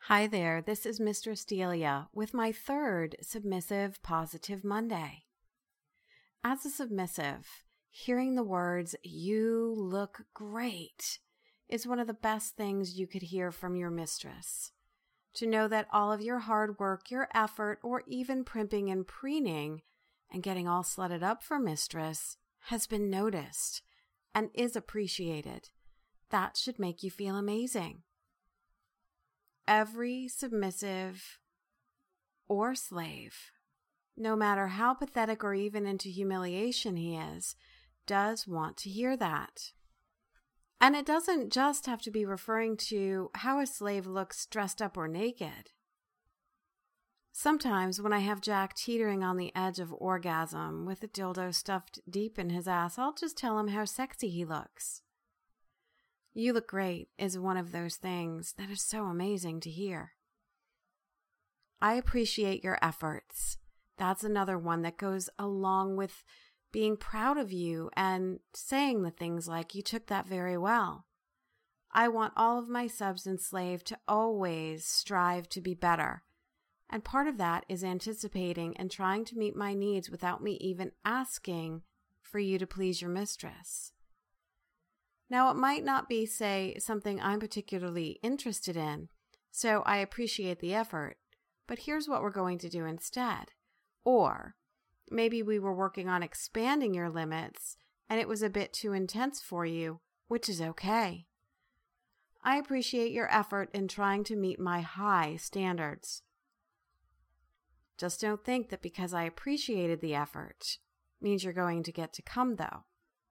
Hi there, this is Mistress Delia with my third Submissive Positive Monday. As a submissive, hearing the words, "You look great," is one of the best things you could hear from your mistress. To know that all of your hard work, your effort, or even primping and preening and getting all slutted up for mistress has been noticed and is appreciated, that should make you feel amazing. Every submissive or slave, no matter how pathetic or even into humiliation he is, does want to hear that. And it doesn't just have to be referring to how a slave looks dressed up or naked. Sometimes when I have Jack teetering on the edge of orgasm with a dildo stuffed deep in his ass, I'll just tell him how sexy he looks. "You look great" is one of those things that is so amazing to hear. I appreciate your efforts. That's another one that goes along with being proud of you and saying the things like, "You took that very well." I want all of my subs and slave to always strive to be better. And part of that is anticipating and trying to meet my needs without me even asking for you to please your mistress. Now, it might not be, say, something I'm particularly interested in, so I appreciate the effort, but here's what we're going to do instead. Or maybe we were working on expanding your limits and it was a bit too intense for you, which is okay. I appreciate your effort in trying to meet my high standards. Just don't think that because I appreciated the effort means you're going to get to come, though.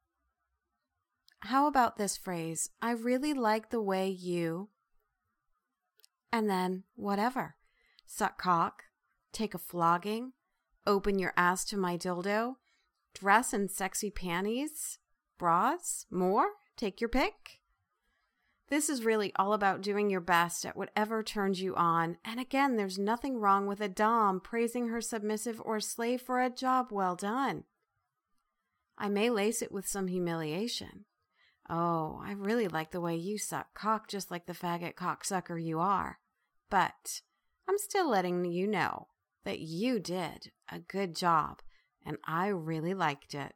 How about this phrase? "I really like the way you," and then whatever. Suck cock, take a flogging, open your ass to my dildo, dress in sexy panties, bras, more, take your pick. This is really all about doing your best at whatever turns you on. And again, there's nothing wrong with a dom praising her submissive or slave for a job well done. I may lace it with some humiliation. "Oh, I really like the way you suck cock just like the faggot cocksucker you are." But I'm still letting you know that you did a good job and I really liked it.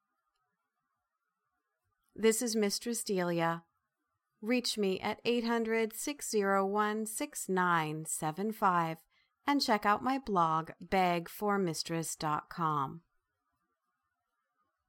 This is Mistress Delia. Reach me at 800-601-6975 and check out my blog, begformistress.com.